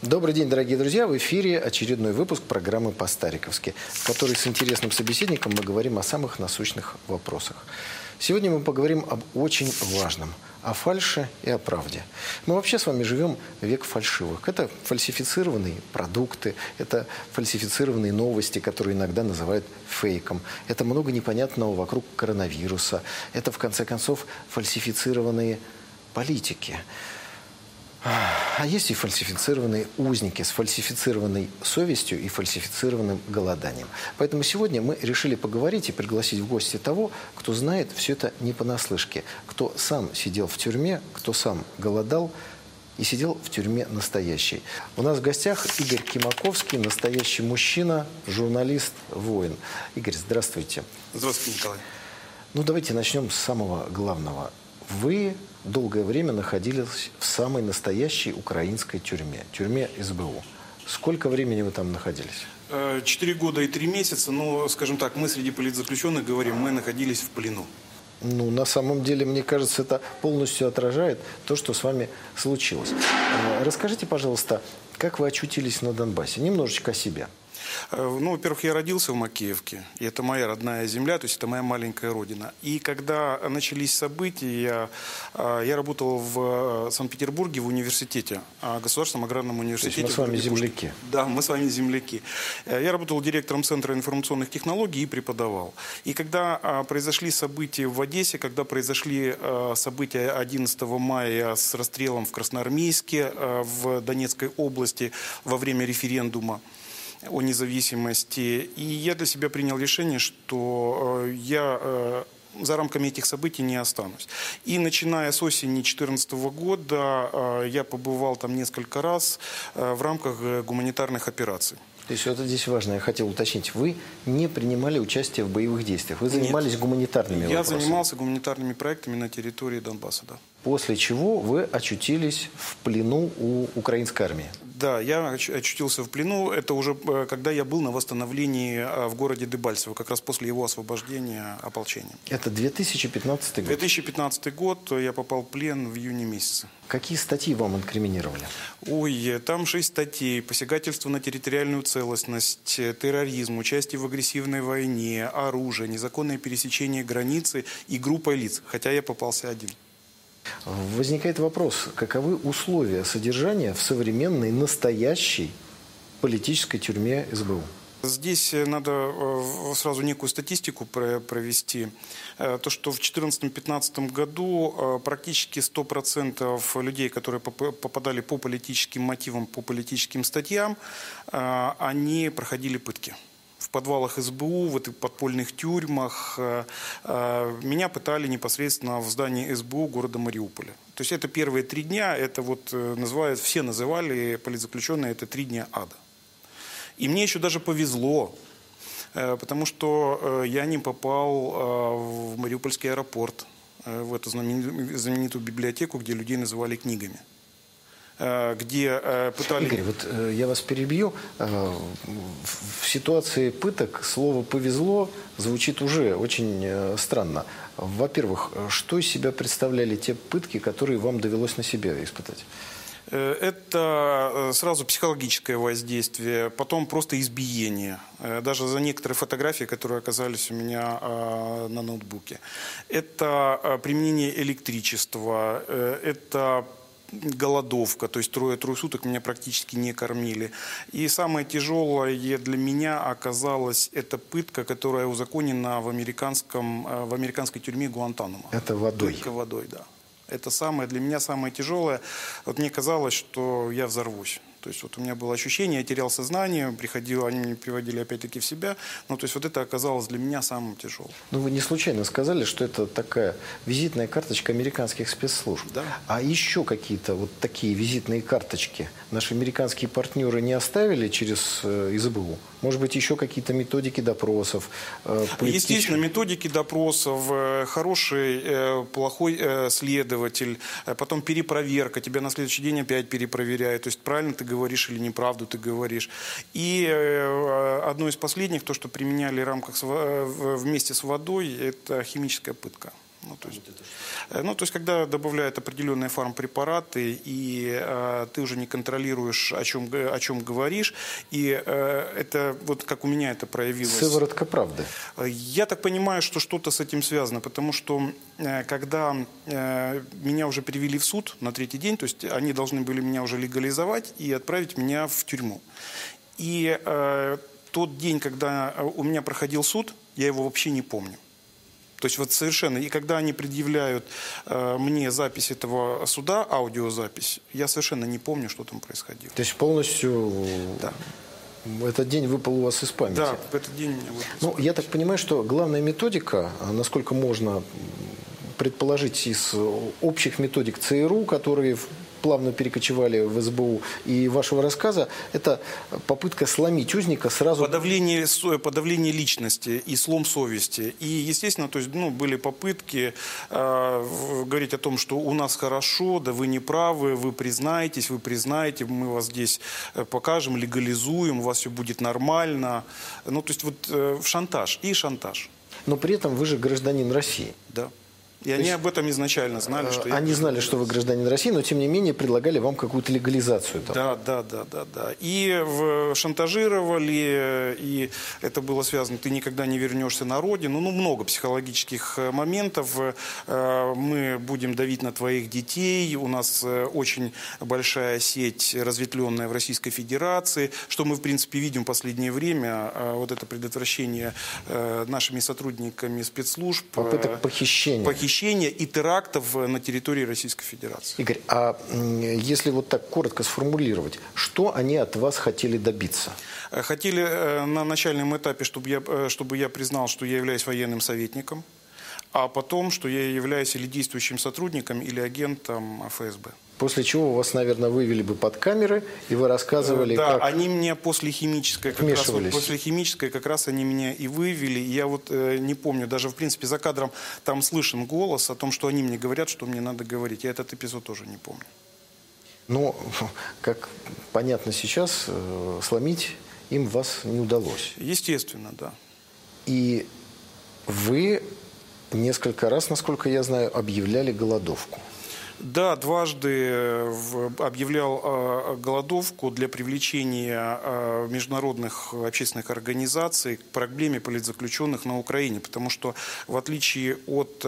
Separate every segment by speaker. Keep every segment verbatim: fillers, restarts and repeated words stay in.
Speaker 1: Добрый день, дорогие друзья! В эфире очередной выпуск программы «По-стариковски», в которой с интересным собеседником мы говорим о самых насущных вопросах. Сегодня мы поговорим об очень важном – о фальше и о правде. Мы вообще с вами живем век фальшивых. Это фальсифицированные продукты, это фальсифицированные новости, которые иногда называют фейком. Это много непонятного вокруг коронавируса. Это, в конце концов, фальсифицированные политики. А есть и фальсифицированные узники с фальсифицированной совестью и фальсифицированным голоданием. Поэтому сегодня мы решили поговорить и пригласить в гости того, кто знает все это не понаслышке, кто сам сидел в тюрьме, кто сам голодал и сидел в тюрьме настоящий. У нас в гостях Игорь Кимаковский, настоящий мужчина, журналист, воин. Игорь, здравствуйте.
Speaker 2: Здравствуйте, Николай.
Speaker 1: Ну, давайте начнем с самого главного. Вы долгое время находились в самой настоящей украинской тюрьме, тюрьме эс бэ у. Сколько времени вы там находились?
Speaker 2: Четыре года и три месяца, но, скажем так, мы среди политзаключенных говорим, мы находились в плену.
Speaker 1: Ну, на самом деле, мне кажется, это полностью отражает то, что с вами случилось. Расскажите, пожалуйста, как вы очутились на Донбассе? Немножечко о себе.
Speaker 2: Ну, во-первых, я родился в Макеевке, и это моя родная земля, то есть это моя маленькая родина. И когда начались события, я, я работал в Санкт-Петербурге в университете, Государственном аграрном университете.
Speaker 1: То есть мы с вами земляки.
Speaker 2: Да, мы с вами земляки. Я работал директором Центра информационных технологий и преподавал. И когда произошли события в Одессе, когда произошли события одиннадцатого мая с расстрелом в Красноармейске в Донецкой области во время референдума о независимости. И я для себя принял решение, что я за рамками этих событий не останусь. И начиная с осени две тысячи четырнадцатого года я побывал там несколько раз в рамках гуманитарных операций.
Speaker 1: То есть это здесь важно, я хотел уточнить. Вы не принимали участие в боевых действиях, вы занимались Нет. гуманитарными
Speaker 2: я
Speaker 1: вопросами.
Speaker 2: Я занимался гуманитарными проектами на территории Донбасса, да.
Speaker 1: После чего вы очутились в плену у украинской армии.
Speaker 2: Да, я очутился в плену. Это уже когда я был на восстановлении в городе Дебальцево, как раз после его освобождения ополчением.
Speaker 1: Это две тысячи пятнадцатый год?
Speaker 2: две тысячи пятнадцатый год, я попал в плен в июне месяце.
Speaker 1: Какие статьи вам инкриминировали?
Speaker 2: Ой, там шесть статей. Посягательство на территориальную целостность, терроризм, участие в агрессивной войне, оружие, незаконное пересечение границы и группа лиц, хотя я попался один.
Speaker 1: Возникает вопрос, каковы условия содержания в современной, настоящей политической тюрьме эс бэ у?
Speaker 2: Здесь надо сразу некую статистику провести. То, что в две тысячи четырнадцатом-пятнадцатом году практически сто процентов людей, которые попадали по политическим мотивам, по политическим статьям, они проходили пытки. В подвалах эс бэ у, в этих подпольных тюрьмах. Меня пытали непосредственно в здании эс бэ у города Мариуполя. То есть это первые три дня, это вот называют, все называли политзаключенные, это три дня ада. И мне еще даже повезло, потому что я не попал в Мариупольский аэропорт, в эту знаменитую библиотеку, где людей называли книгами. Где пытали...
Speaker 1: Игорь, вот я вас перебью. В ситуации пыток слово «повезло» звучит уже очень странно. Во-первых, что из себя представляли те пытки, которые вам довелось на себе испытать?
Speaker 2: Это сразу психологическое воздействие, потом просто избиение. Даже за некоторые фотографии, которые оказались у меня на ноутбуке. Это применение электричества, это голодовка, то есть трое-трое суток меня практически не кормили. И самое тяжелое для меня оказалось это пытка, которая узаконена в, американском, в американской тюрьме Гуантанамо.
Speaker 1: Это водой?
Speaker 2: Только водой, да. Это самое, для меня самое тяжелое. Вот мне казалось, что я взорвусь. То есть вот у меня было ощущение, я терял сознание, приходил, они меня приводили опять-таки в себя. Ну, то есть вот это оказалось для меня самым тяжелым.
Speaker 1: Ну, вы не случайно сказали, что это такая визитная карточка американских спецслужб.
Speaker 2: Да.
Speaker 1: А еще какие-то вот такие визитные карточки наши американские партнеры не оставили через эс бэ у? Может быть, еще какие-то методики допросов?
Speaker 2: Естественно, методики допросов, хороший, плохой следователь, потом перепроверка, тебя на следующий день опять перепроверяют. То есть правильно ты говоришь или неправду ты говоришь. И одно из последних, то, что применяли в рамках вместе с водой, это химическая пытка. Ну то, есть, ну, то есть, когда добавляют определенные фармпрепараты, и э, ты уже не контролируешь, о чем, о чем говоришь, и э, это, вот как у меня это проявилось.
Speaker 1: Сыворотка правды.
Speaker 2: Я так понимаю, что что-то с этим связано, потому что э, когда э, меня уже привели в суд на третий день, то есть они должны были меня уже легализовать и отправить меня в тюрьму. И э, тот день, когда у меня проходил суд, я его вообще не помню. То есть вот совершенно. И когда они предъявляют э, мне запись этого суда, аудиозапись, я совершенно не помню, что там происходило.
Speaker 1: То есть полностью
Speaker 2: да.
Speaker 1: этот день выпал у вас из памяти?
Speaker 2: Да, в этот день у меня выпал.
Speaker 1: Ну, я так понимаю, что главная методика, насколько можно предположить из общих методик ЦРУ, которые плавно перекочевали в эс бэ у, и вашего рассказа, это попытка сломить узника сразу...
Speaker 2: Подавление, подавление личности и слом совести. И, естественно, то есть, ну, были попытки э, говорить о том, что у нас хорошо, да вы не правы, вы признаетесь, вы признаете, мы вас здесь покажем, легализуем, у вас все будет нормально. Ну, то есть, вот э, шантаж и шантаж.
Speaker 1: Но при этом вы же гражданин России.
Speaker 2: Да. И они об этом изначально знали, что
Speaker 1: Они
Speaker 2: я...
Speaker 1: знали, что вы гражданин России, но тем не менее предлагали вам какую-то легализацию. Там.
Speaker 2: Да, да, да, да, да. И в, шантажировали, и это было связано, ты никогда не вернешься на родину. Ну, много психологических моментов. Мы будем давить на твоих детей. У нас очень большая сеть, разветвленная в Российской Федерации. Что мы, в принципе, видим в последнее время. Вот это предотвращение нашими сотрудниками спецслужб.
Speaker 1: Попыток похищения.
Speaker 2: Похищения и терактов на территории Российской Федерации.
Speaker 1: Игорь, а если вот так коротко сформулировать, что они от вас хотели добиться?
Speaker 2: Хотели на начальном этапе, чтобы я, чтобы я признал, что я являюсь военным советником, а потом, что я являюсь или действующим сотрудником, или агентом эф эс бэ.
Speaker 1: После чего вас, наверное, вывели бы под камеры, и вы рассказывали,
Speaker 2: да,
Speaker 1: как...
Speaker 2: они меня после химической, как раз, вот, после химической как раз они меня и вывели. Я вот э, не помню, даже в принципе за кадром там слышен голос о том, что они мне говорят, что мне надо говорить. Я этот эпизод тоже не помню.
Speaker 1: Но, как понятно сейчас, э, сломить им вас не удалось.
Speaker 2: Естественно, да.
Speaker 1: И вы несколько раз, насколько я знаю, объявляли голодовку.
Speaker 2: Да, дважды объявлял голодовку для привлечения международных общественных организаций к проблеме политзаключенных на Украине. Потому что, в отличие от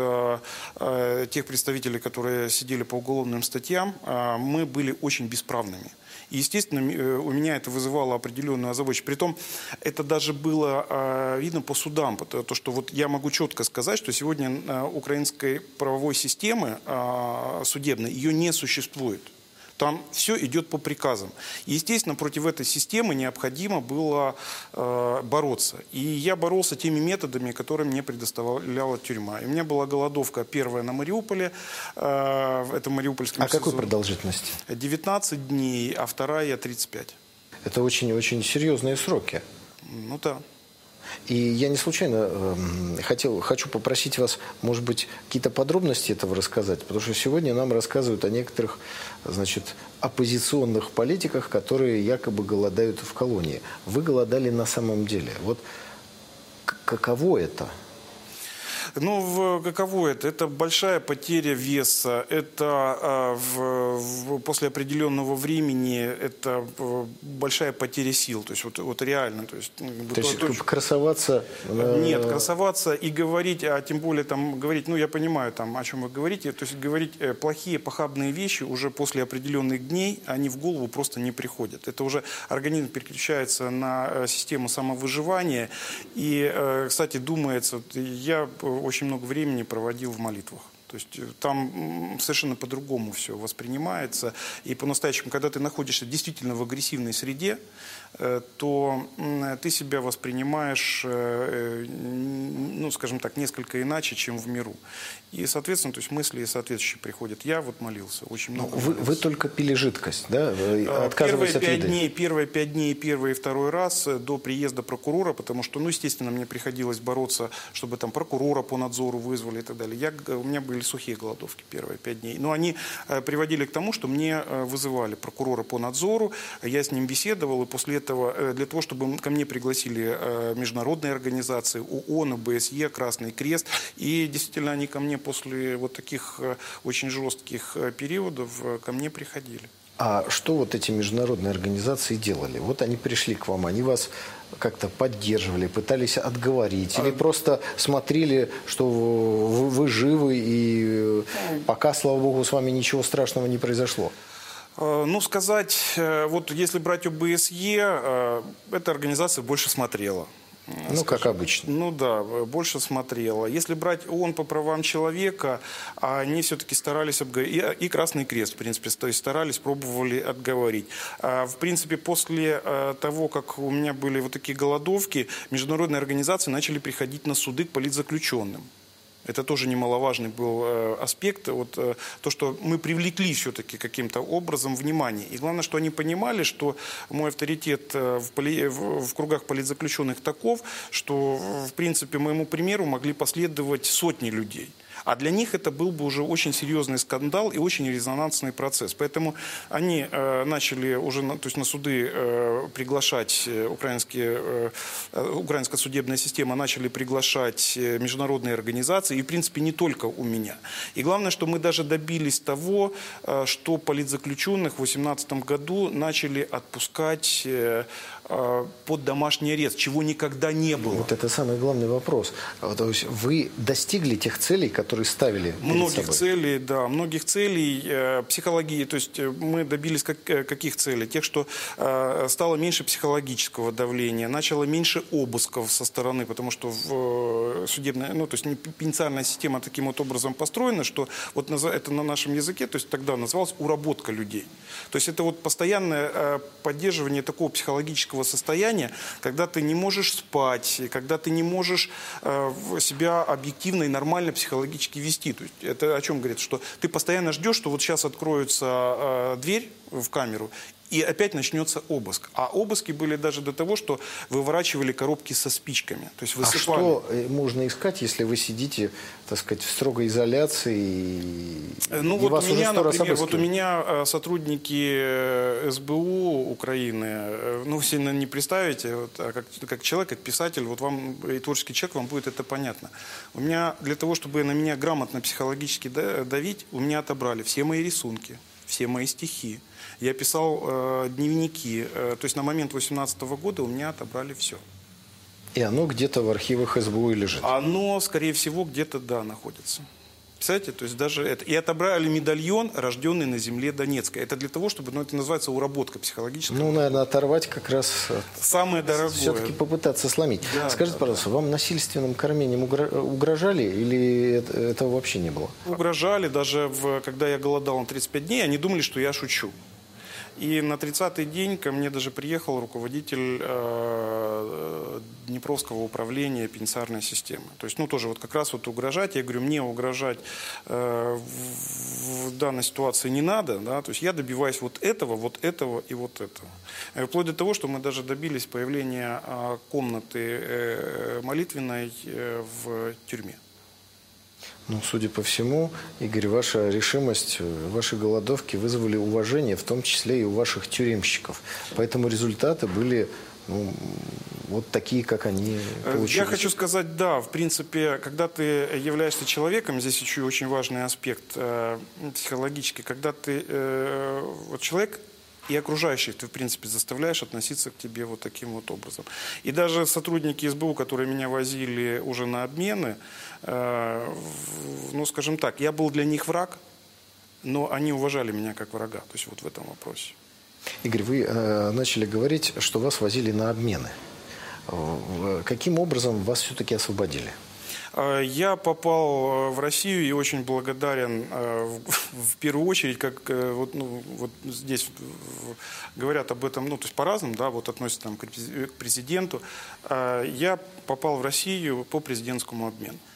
Speaker 2: тех представителей, которые сидели по уголовным статьям, мы были очень бесправными. И, естественно, у меня это вызывало определенную озабоченность. Притом, это даже было э, видно по судам. То, что вот я могу четко сказать, что сегодня э, украинской правовой системы э, судебной ее не существует. Там все идет по приказам. И, естественно, против этой системы необходимо было э, бороться. И я боролся теми методами, которые мне предоставляла тюрьма. И у меня была голодовка первая на Мариуполе. Э, это Мариупольском
Speaker 1: А какой продолжительности?
Speaker 2: девятнадцать дней, а вторая тридцать пять.
Speaker 1: Это очень-очень серьезные сроки.
Speaker 2: Ну да.
Speaker 1: И я не случайно э, хотел, хочу попросить вас, может быть, какие-то подробности этого рассказать, потому что сегодня нам рассказывают о некоторых, значит, оппозиционных политиках, которые якобы голодают в колонии. Вы голодали на самом деле. Вот каково это?
Speaker 2: Ну, каково это? Это большая потеря веса, это в, в, после определенного времени это большая потеря сил, то есть вот, вот реально. То есть,
Speaker 1: то есть то, красоваться?
Speaker 2: Нет, красоваться и говорить, а тем более там говорить, ну я понимаю, там, о чем вы говорите, то есть говорить плохие, похабные вещи уже после определенных дней, они в голову просто не приходят. Это уже организм переключается на систему самовыживания и, кстати, думается, я очень много времени проводил в молитвах. То есть там совершенно по-другому все воспринимается. И по-настоящему, когда ты находишься действительно в агрессивной среде, то ты себя воспринимаешь, ну, скажем так, несколько иначе, чем в миру. И, соответственно, то есть мысли соответствующие приходят. Я вот молился, очень много
Speaker 1: вы,
Speaker 2: молился.
Speaker 1: Вы только пили жидкость, да? Отказываясь
Speaker 2: Первые
Speaker 1: от
Speaker 2: пять дней, первые пять дней, первый и второй раз до приезда прокурора, потому что, ну, естественно, мне приходилось бороться, чтобы там прокурора по надзору вызвали и так далее. Я, у меня были были сухие голодовки первые пять дней. Но они приводили к тому, что мне вызывали прокурора по надзору, я с ним беседовал, и после этого, для того, чтобы ко мне пригласили международные организации, ООН, ОБСЕ, Красный Крест, и действительно они ко мне после вот таких очень жестких периодов ко мне приходили.
Speaker 1: А что вот эти международные организации делали? Вот они пришли к вам, они вас как-то поддерживали, пытались отговорить, или а... просто смотрели, что вы, вы живы, и пока, слава богу, с вами ничего страшного не произошло?
Speaker 2: Ну, сказать, вот если брать ОБСЕ, эта организация больше смотрела.
Speaker 1: Ну, скажем, как обычно.
Speaker 2: Ну да, больше смотрела. Если брать ООН по правам человека, они все-таки старались обговорить. И Красный Крест, в принципе, то есть старались, пробовали отговорить. В принципе, после того, как у меня были вот такие голодовки, международные организации начали приходить на суды к политзаключенным. Это тоже немаловажный был аспект, вот, то, что мы привлекли все-таки каким-то образом внимание. И главное, что они понимали, что мой авторитет в, поли... в кругах политзаключенных таков, что, в принципе, моему примеру могли последовать сотни людей. А для них это был бы уже очень серьезный скандал и очень резонансный процесс. Поэтому они э, начали уже на, то есть на суды э, приглашать, украинские, э, украинская судебная система начали приглашать международные организации. И, в принципе, не только у меня. И главное, что мы даже добились того, э, что политзаключенных в две тысячи восемнадцатом году начали отпускать э, э, под домашний арест, чего никогда не было.
Speaker 1: Вот это самый главный вопрос. То есть вы достигли тех целей, которые ставили перед
Speaker 2: многих
Speaker 1: собой?
Speaker 2: целей, да, многих целей э, психологии, то есть мы добились как, каких целей? Тех, что э, стало меньше психологического давления, начало меньше обысков со стороны, потому что в, э, судебная, ну, то есть пенитенциарная система таким вот образом построена, что вот это на нашем языке, то есть тогда называлось уработка людей. То есть это вот постоянное э, поддерживание такого психологического состояния, когда ты не можешь спать, когда ты не можешь э, себя объективно и нормально психологически вести. То есть это о чем говорит? Что ты постоянно ждешь, что вот сейчас откроется э, дверь в камеру, и опять начнется обыск. А обыски были даже до того, что выворачивали коробки со спичками. То есть высыпали.
Speaker 1: А что можно искать, если вы сидите, так сказать, в строгой изоляции? И,
Speaker 2: ну,
Speaker 1: и
Speaker 2: вот
Speaker 1: вас
Speaker 2: у меня,
Speaker 1: уже
Speaker 2: например, вот у меня сотрудники СБУ Украины, ну, вы сильно не представите, вот, а как, как человек, как писатель, вот вам и творческий человек, вам будет это понятно. У меня для того, чтобы на меня грамотно психологически давить, у меня отобрали все мои рисунки, все мои стихи. Я писал э, дневники. Э, то есть на момент две тысячи восемнадцатого года у меня отобрали все.
Speaker 1: И оно где-то в архивах СБУ лежит?
Speaker 2: Оно, скорее всего, где-то, да, находится. Представляете? То есть даже это. И отобрали медальон, рожденный на земле Донецкой. Это для того, чтобы, ну, это называется уработка психологическая.
Speaker 1: Ну, наверное, оторвать как раз...
Speaker 2: Самое дорогое.
Speaker 1: Все-таки попытаться сломить.
Speaker 2: Да,
Speaker 1: Скажите,
Speaker 2: да,
Speaker 1: пожалуйста,
Speaker 2: да.
Speaker 1: вам насильственным кормлением угрожали или этого вообще не было?
Speaker 2: Угрожали. Даже в, когда я голодал на тридцать пять дней, они думали, что я шучу. И на тридцатый день ко мне даже приехал руководитель э, Днепровского управления пенитенциарной системы. То есть, ну, тоже вот как раз вот угрожать. Я говорю, мне угрожать э, в, в данной ситуации не надо. Да? То есть я добиваюсь вот этого, вот этого и вот этого. И вплоть до того, что мы даже добились появления э, комнаты э, молитвенной э, в тюрьме.
Speaker 1: Ну, судя по всему, Игорь, ваша решимость, ваши голодовки вызвали уважение, в том числе и у ваших тюремщиков. Поэтому результаты были, ну, вот такие, как они получились.
Speaker 2: Я хочу сказать, да, в принципе, когда ты являешься человеком, здесь еще очень важный аспект э, психологический, когда ты, э, вот человек и окружающих ты, в принципе, заставляешь относиться к тебе вот таким вот образом. И даже сотрудники СБУ, которые меня возили уже на обмены, э, ну, скажем так, я был для них враг, но они уважали меня как врага, то есть вот в этом вопросе.
Speaker 1: Игорь, вы э, начали говорить, что вас возили на обмены. Каким образом вас все-таки освободили?
Speaker 2: Я попал в Россию и очень благодарен в первую очередь, как вот, ну, вот здесь говорят об этом, ну, то есть по-разному, да, вот относятся там к президенту. Я попал в Россию по президентскому обмену.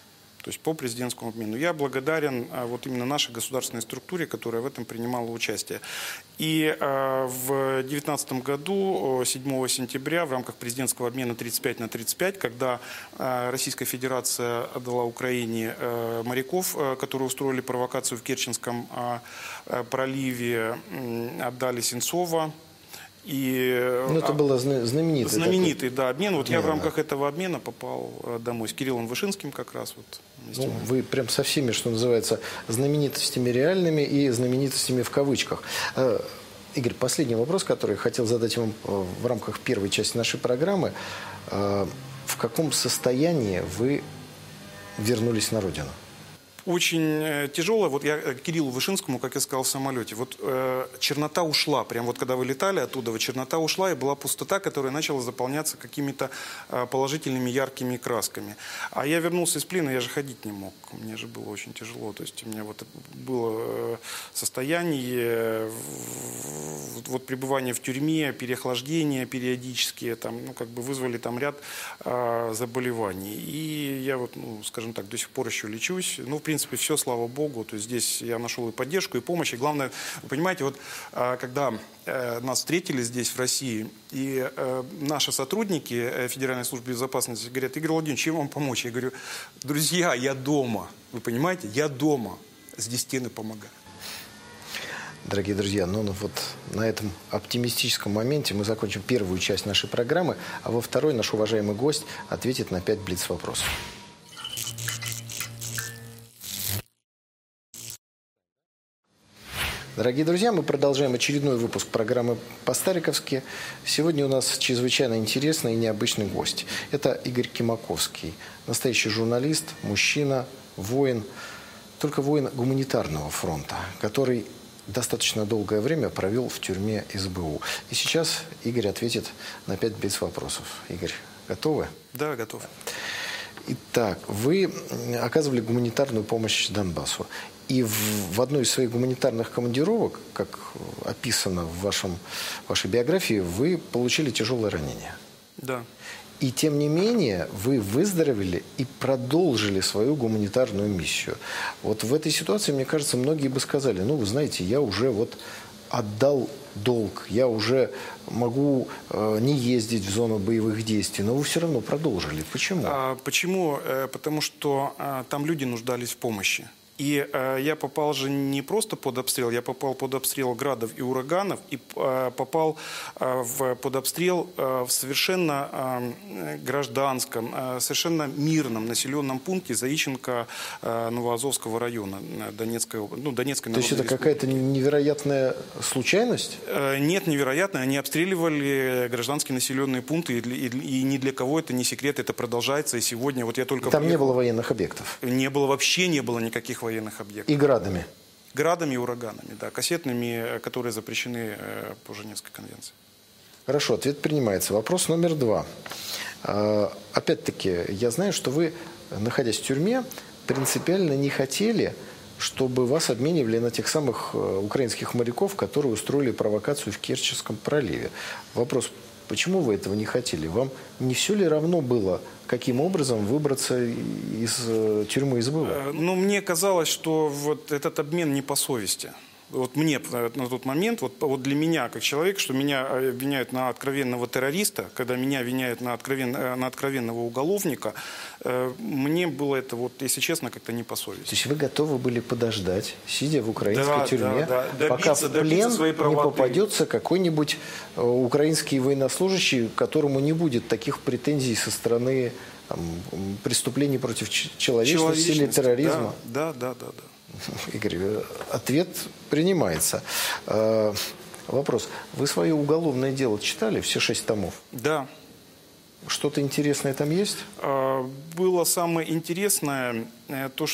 Speaker 2: То есть по президентскому обмену. Я благодарен вот именно нашей государственной структуре, которая в этом принимала участие. И в две тысячи девятнадцатом году, седьмого сентября, в рамках президентского обмена тридцать пять на тридцать пять, когда Российская Федерация отдала Украине моряков, которые устроили провокацию в Керченском проливе, отдали Сенцова. И,
Speaker 1: ну, это было знаменитый.
Speaker 2: Знаменитый, такой... да, обмен. Вот обмен, я в рамках да. этого обмена попал домой с Кириллом Вышинским как раз. Вот,
Speaker 1: ну, вы прям со всеми, что называется, знаменитостями реальными и знаменитостями в кавычках. Игорь, последний вопрос, который я хотел задать вам в рамках первой части нашей программы. В каком состоянии вы вернулись на родину?
Speaker 2: Очень тяжело. Вот я Кириллу Вышинскому, как я сказал в самолете, вот э, чернота ушла. Прям вот когда вы летали оттуда, вот чернота ушла, и была пустота, которая начала заполняться какими-то э, положительными яркими красками. А я вернулся из плена, я же ходить не мог. Мне же было очень тяжело. То есть у меня вот было состояние, вот пребывание в тюрьме, переохлаждение периодические, там, ну, как бы вызвали там ряд э, заболеваний. И я вот, ну, скажем так, до сих пор еще лечусь. Ну, в принципе, все, слава богу. То есть здесь я нашел и поддержку, и помощь. И главное, вы понимаете, вот когда нас встретили здесь, в России, и наши сотрудники Федеральной службы безопасности говорят: Игорь Владимирович, чем вам помочь? Я говорю: друзья, я дома. Вы понимаете? Я дома. Здесь стены помогают.
Speaker 1: Дорогие друзья, ну, ну вот на этом оптимистическом моменте мы закончим первую часть нашей программы, а во второй наш уважаемый гость ответит на пять блиц-вопросов. Дорогие друзья, мы продолжаем очередной выпуск программы «По-стариковски». Сегодня у нас чрезвычайно интересный и необычный гость. Это Игорь Кимаковский, настоящий журналист, мужчина, воин, только воин гуманитарного фронта, который достаточно долгое время провел в тюрьме эс бэ у. И сейчас Игорь ответит на пять блиц-вопросов. Игорь, готовы?
Speaker 2: Да, готов.
Speaker 1: Итак, вы оказывали гуманитарную помощь Донбассу. И в, в одной из своих гуманитарных командировок, как описано в вашем, вашей биографии, вы получили тяжелое ранение.
Speaker 2: Да.
Speaker 1: И тем не менее вы выздоровели и продолжили свою гуманитарную миссию. Вот в этой ситуации, мне кажется, многие бы сказали: ну, вы знаете, я уже вот отдал долг, я уже могу э, не ездить в зону боевых действий, но вы все равно продолжили. Почему?
Speaker 2: А, почему? Потому что а, там люди нуждались в помощи. И э, я попал же не просто под обстрел, я попал под обстрел градов и ураганов, и э, попал э, в, под обстрел э, в совершенно э, гражданском, э, совершенно мирном населенном пункте Заиченко э, Новоазовского района Донецкой, ну, Донецкой
Speaker 1: То есть это какая-то невероятная случайность?
Speaker 2: Э, нет, невероятная. Они обстреливали гражданские населенные пункты, и, и, и ни для кого это не секрет, это продолжается. И сегодня вот я только...
Speaker 1: Там
Speaker 2: приехал,
Speaker 1: не было военных объектов?
Speaker 2: Не было, вообще не было никаких военных объектов.
Speaker 1: И градами?
Speaker 2: Градами и ураганами, да, кассетными, которые запрещены по Женевской конвенции.
Speaker 1: Хорошо, ответ принимается. Вопрос номер два. Опять-таки, я знаю, что вы, находясь в тюрьме, принципиально не хотели, чтобы вас обменивали на тех самых украинских моряков, которые устроили провокацию в Керченском проливе. Вопрос: почему вы этого не хотели? Вам не все ли равно было, каким образом выбраться из тюрьмы эс бэ у?
Speaker 2: Ну, мне казалось, что вот этот обмен не по совести. Вот мне на тот момент, вот, вот для меня, как человек, что меня обвиняют на откровенного террориста, когда меня обвиняют на, откровен, на откровенного уголовника, э, мне было это, вот, если честно, как-то не по совести.
Speaker 1: То есть вы готовы были подождать, сидя в украинской да, тюрьме, да, да.
Speaker 2: Добиться,
Speaker 1: пока в плен не попадется какой-нибудь украинский военнослужащий, которому не будет таких претензий со стороны там, преступлений против человечности или терроризма?
Speaker 2: Да, да, да, да.
Speaker 1: Игорь, ответ принимается. Вопрос. Вы свое уголовное дело читали, все шесть томов?
Speaker 2: Да.
Speaker 1: Что-то интересное там есть?
Speaker 2: Было самое интересное, то,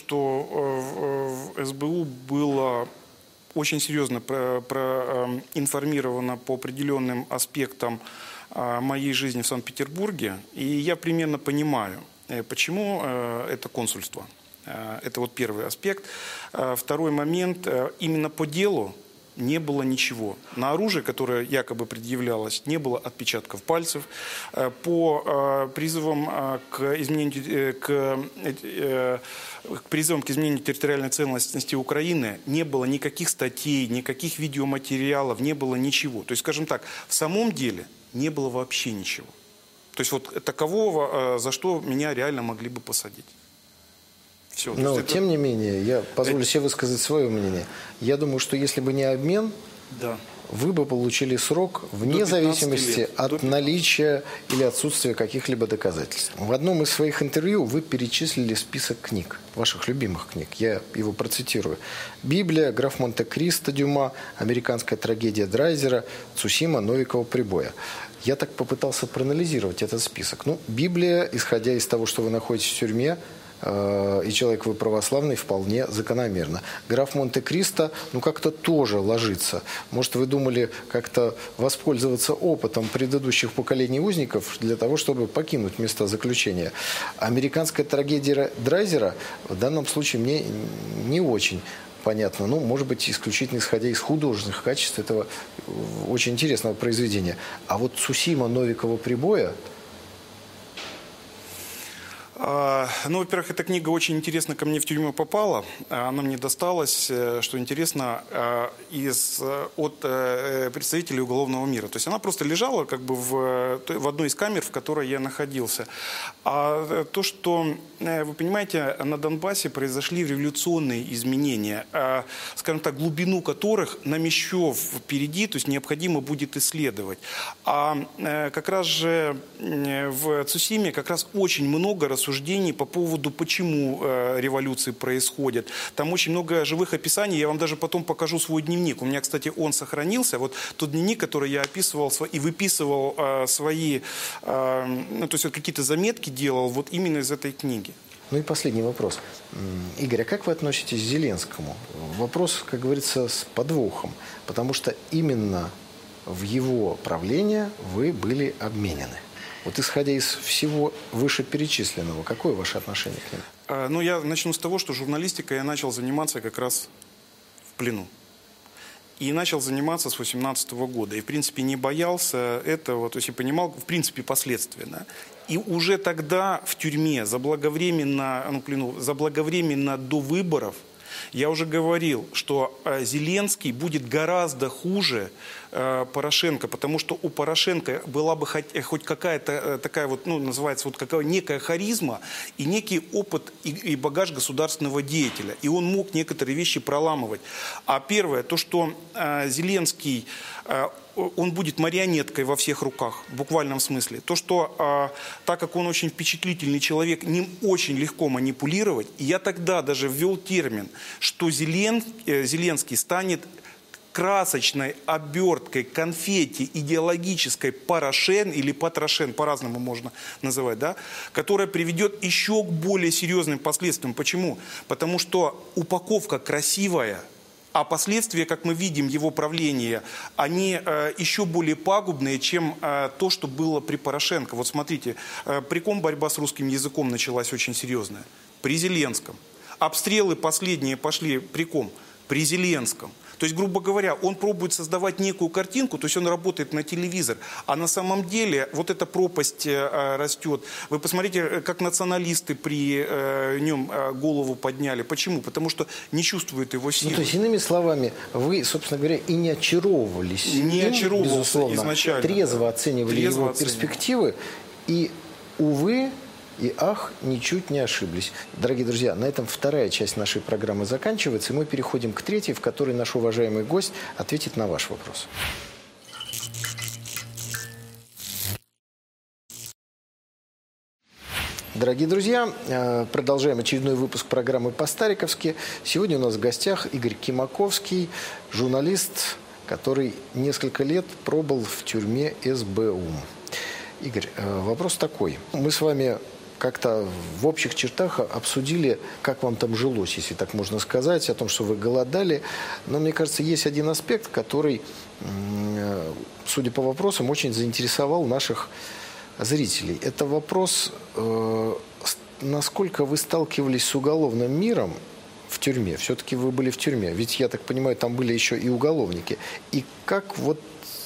Speaker 2: что в эс бэ у было очень серьезно проинформировано по определенным аспектам моей жизни в Санкт-Петербурге. И я примерно понимаю, почему это консульство. Это вот первый аспект. Второй момент. Именно по делу не было ничего. На оружии, которое якобы предъявлялось, не было отпечатков пальцев. По призывам к изменению, к, к призывам к изменению территориальной целостности Украины не было никаких статей, никаких видеоматериалов, не было ничего. То есть, скажем так, в самом деле не было вообще ничего. То есть вот такового, за что меня реально могли бы посадить. Все.
Speaker 1: Но,
Speaker 2: это...
Speaker 1: тем не менее, я позволю себе высказать свое мнение. Я думаю, что если бы не обмен,
Speaker 2: да.
Speaker 1: вы бы получили срок вне зависимости
Speaker 2: лет.
Speaker 1: от наличия или отсутствия каких-либо доказательств. В одном из своих интервью вы перечислили список книг, ваших любимых книг. Я его процитирую. «Библия», «Граф Монте-Кристо» Дюма, «Американская трагедия Драйзера», «Цусима», «Новикова прибоя». Я так попытался проанализировать этот список. Ну, Библия, исходя из того, что вы находитесь в тюрьме, и человек вы православный, вполне закономерно. «Граф Монте-Кристо», ну, как-то тоже ложится. Может, вы думали как-то воспользоваться опытом предыдущих поколений узников для того, чтобы покинуть места заключения. «Американская трагедия Драйзера» в данном случае мне не очень понятно. Ну, может быть, исключительно исходя из художественных качеств этого очень интересного произведения. А вот «Цусима», «Новикова прибоя».
Speaker 2: Ну, во-первых, эта книга очень интересно ко мне в тюрьму попала. Она мне досталась, что интересно, из, от представителей уголовного мира. То есть она просто лежала как бы в, в одной из камер, в которой я находился. А то, что, вы понимаете, на Донбассе произошли революционные изменения, скажем так, глубину которых нам еще впереди, то есть необходимо будет исследовать. А как раз же в Цусиме как раз очень много рассуждений по поводу, почему э, революции происходят. Там очень много живых описаний. Я вам даже потом покажу свой дневник. У меня, кстати, он сохранился. Вот тот дневник, который я описывал и выписывал э, свои, э, ну, то есть вот какие-то заметки делал вот именно из этой книги.
Speaker 1: Ну и последний вопрос. Игорь, а как вы относитесь к Зеленскому? Вопрос, как говорится, с подвохом. Потому что именно в его правление вы были обменены. Вот исходя из всего вышеперечисленного, какое ваше отношение к нему?
Speaker 2: Ну, я начну с того, что журналистикой я начал заниматься как раз в плену. И начал заниматься с восемнадцатого года. И, в принципе, не боялся этого, то есть и понимал, в принципе, последствия. Да? И уже тогда в тюрьме, заблаговременно, ну, плену, заблаговременно до выборов, я уже говорил, что Зеленский будет гораздо хуже Порошенко, потому что у Порошенко была бы хоть, хоть какая-то такая вот, ну, называется, вот какая некая харизма и некий опыт и, и багаж государственного деятеля. И он мог некоторые вещи проламывать. А первое, то, что э, Зеленский, э, он будет марионеткой во всех руках, в буквальном смысле. То, что э, так как он очень впечатлительный человек, ним очень легко манипулировать. И я тогда даже ввел термин, что Зелен, э, Зеленский станет красочной оберткой, конфетти, идеологической Порошен или Патрошен, по-разному можно называть, да, которая приведет еще к более серьезным последствиям. Почему? Потому что упаковка красивая, а последствия, как мы видим, его правления, они э, еще более пагубные, чем э, то, что было при Порошенко. Вот смотрите, э, при ком борьба с русским языком началась очень серьезная? При Зеленском. Обстрелы последние пошли при ком? При Зеленском. То есть, грубо говоря, он пробует создавать некую картинку, то есть он работает на телевизор, а на самом деле вот эта пропасть э, растет. Вы посмотрите, как националисты при э, нем э, голову подняли. Почему? Потому что не чувствуют его силы.
Speaker 1: Ну, то есть, иными словами, вы, собственно говоря, и не очаровывались.
Speaker 2: Не
Speaker 1: им,
Speaker 2: очаровывался
Speaker 1: безусловно,
Speaker 2: изначально.
Speaker 1: Трезво да. оценивали
Speaker 2: Трезво
Speaker 1: его
Speaker 2: оценивали.
Speaker 1: перспективы и, увы, и ах, ничуть не ошиблись. Дорогие друзья, на этом вторая часть нашей программы заканчивается, и мы переходим к третьей, в которой наш уважаемый гость ответит на ваш вопрос. Дорогие друзья, продолжаем очередной выпуск программы «По-стариковски». Сегодня у нас в гостях Игорь Кимаковский, журналист, который несколько лет пробыл в тюрьме эс бэ у. Игорь, вопрос такой. Мы с вами как-то в общих чертах обсудили, как вам там жилось, если так можно сказать, о том, что вы голодали. Но, мне кажется, есть один аспект, который, судя по вопросам, очень заинтересовал наших зрителей. Это вопрос, насколько вы сталкивались с уголовным миром в тюрьме. Все-таки вы были в тюрьме. Ведь, я так понимаю, там были еще и уголовники. И как вот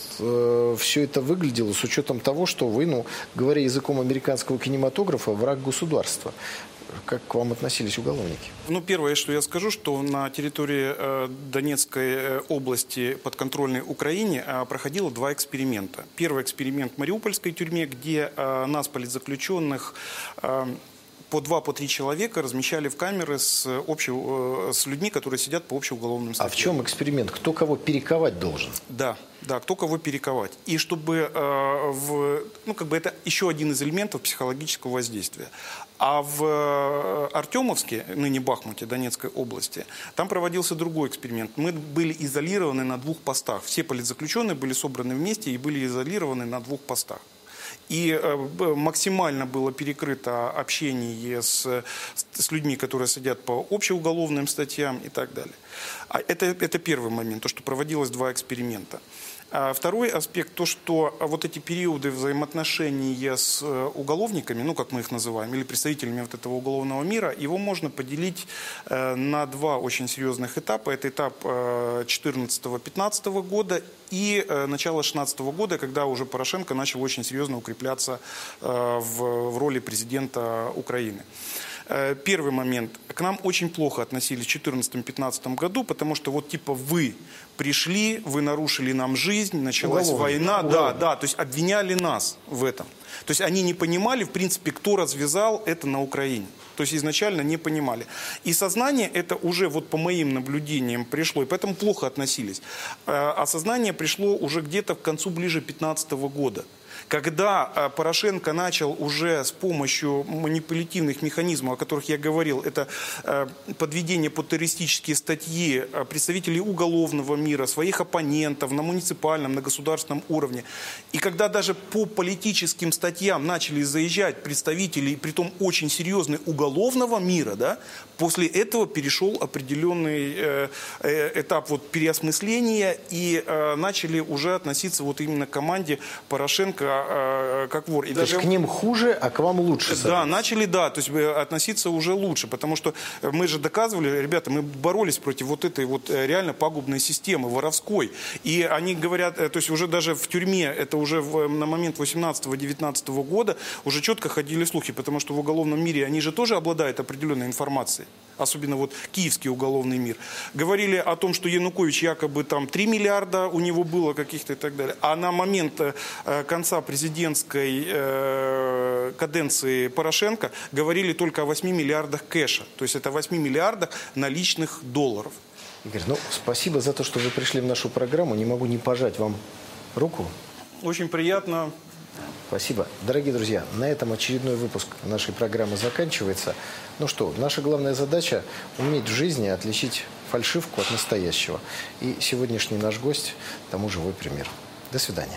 Speaker 1: э, все это выглядело с учетом того, что вы, ну, говоря языком американского кинематографа, враг государства? Как к вам относились уголовники?
Speaker 2: Ну, первое, что я скажу, что на территории э, Донецкой э, области подконтрольной Украине э, проходило два эксперимента. Первый эксперимент в Мариупольской тюрьме, где э, нас, политзаключенных, э, по два, по три человека размещали в камеры с, общего, э, с людьми, которые сидят по общеуголовным статьям.
Speaker 1: А в чем эксперимент? Кто кого перековать должен? Да.
Speaker 2: Да, кто кого перековать. И чтобы, э, в, ну, как бы это еще один из элементов психологического воздействия. А в э, Артемовске, ныне Бахмуте, Донецкой области, там проводился другой эксперимент. Мы были изолированы на двух постах. Все политзаключенные были собраны вместе и были изолированы на двух постах. И э, максимально было перекрыто общение с, с людьми, которые сидят по общеуголовным статьям и так далее. А это, это первый момент, то, что проводилось два эксперимента. А второй аспект, то, что вот эти периоды взаимоотношений с уголовниками, ну, как мы их называем, или представителями вот этого уголовного мира, его можно поделить э, на два очень серьезных этапа. Это этап э, четырнадцатого-пятнадцатого года и э, начало шестнадцатого года, когда уже Порошенко начал очень серьезно укрепляться э, в, в роли президента Украины. Первый момент. К нам очень плохо относились в две тысячи четырнадцатом-пятнадцатом году, потому что вот типа вы пришли, вы нарушили нам жизнь, началась
Speaker 1: Уголовно.
Speaker 2: война.
Speaker 1: Уголовно.
Speaker 2: Да, да, то есть обвиняли нас в этом. То есть они не понимали, в принципе, кто развязал это на Украине. То есть изначально не понимали. И сознание это уже вот по моим наблюдениям пришло, и поэтому плохо относились. А сознание пришло уже где-то к концу ближе пятнадцатого года. Когда Порошенко начал уже с помощью манипулятивных механизмов, о которых я говорил, это подведение под террористические статьи представителей уголовного мира, своих оппонентов на муниципальном, на государственном уровне. И когда даже по политическим статьям начали заезжать представители, притом очень серьезные, уголовного мира, да, после этого перешел определенный этап вот переосмысления и начали уже относиться вот именно к команде Порошенко как вор. И
Speaker 1: то
Speaker 2: даже
Speaker 1: есть к ним хуже, а к вам лучше.
Speaker 2: Да, начали, да, то есть относиться уже лучше, потому что мы же доказывали, ребята, мы боролись против вот этой вот реально пагубной системы, воровской. И они говорят, то есть уже даже в тюрьме, это уже в, на момент восемнадцатого-девятнадцатого года уже четко ходили слухи, потому что в уголовном мире они же тоже обладают определенной информацией. Особенно вот киевский уголовный мир. Говорили о том, что Янукович якобы там три миллиарда у него было каких-то и так далее. А на момент э, конца президентской э, каденции Порошенко говорили только о восьми миллиардах кэша. То есть это восьми миллиардах наличных долларов.
Speaker 1: Игорь, ну спасибо за то, что вы пришли в нашу программу. Не могу не пожать вам руку.
Speaker 2: Очень приятно.
Speaker 1: Спасибо. Дорогие друзья, на этом очередной выпуск нашей программы заканчивается. Ну что, наша главная задача – уметь в жизни отличить фальшивку от настоящего. И сегодняшний наш гость тому живой пример. До свидания.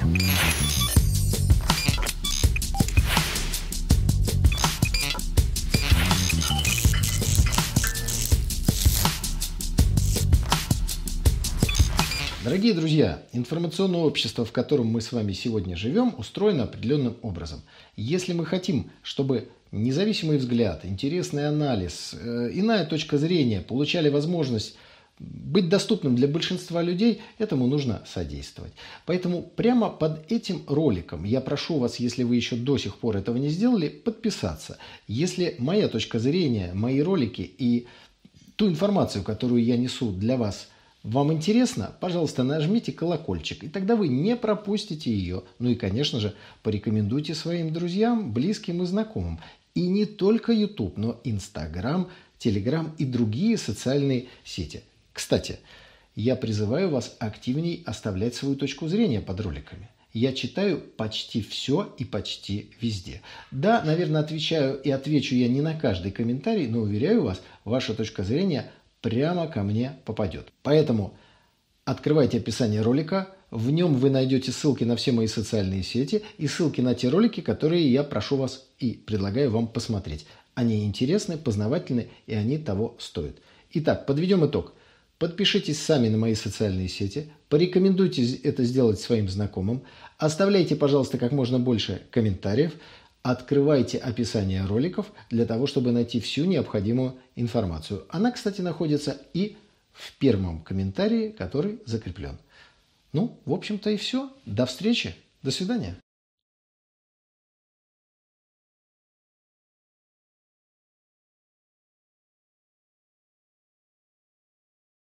Speaker 1: Дорогие друзья, информационное общество, в котором мы с вами сегодня живем, устроено определенным образом. Если мы хотим, чтобы независимый взгляд, интересный анализ, э, иная точка зрения получали возможность быть доступным для большинства людей, этому нужно содействовать. Поэтому прямо под этим роликом я прошу вас, если вы еще до сих пор этого не сделали, подписаться. Если моя точка зрения, мои ролики и ту информацию, которую я несу для вас, вам интересно, пожалуйста, нажмите колокольчик, и тогда вы не пропустите ее. Ну и, конечно же, порекомендуйте своим друзьям, близким и знакомым. И не только YouTube, но Instagram, Telegram и другие социальные сети. Кстати, я призываю вас активней оставлять свою точку зрения под роликами. Я читаю почти все и почти везде. Да, наверное, отвечаю и отвечу я не на каждый комментарий, но уверяю вас, ваша точка зрения прямо ко мне попадет. Поэтому открывайте описание ролика, в нем вы найдете ссылки на все мои социальные сети и ссылки на те ролики, которые я прошу вас и предлагаю вам посмотреть. Они интересны, познавательны и они того стоят. Итак, подведем итог. Подпишитесь сами на мои социальные сети, порекомендуйте это сделать своим знакомым, оставляйте, пожалуйста, как можно больше комментариев, Открывайте описание роликов для того, чтобы найти всю необходимую информацию. Она, кстати, находится и в первом комментарии, который закреплен. Ну, в общем-то и все. До встречи. До свидания.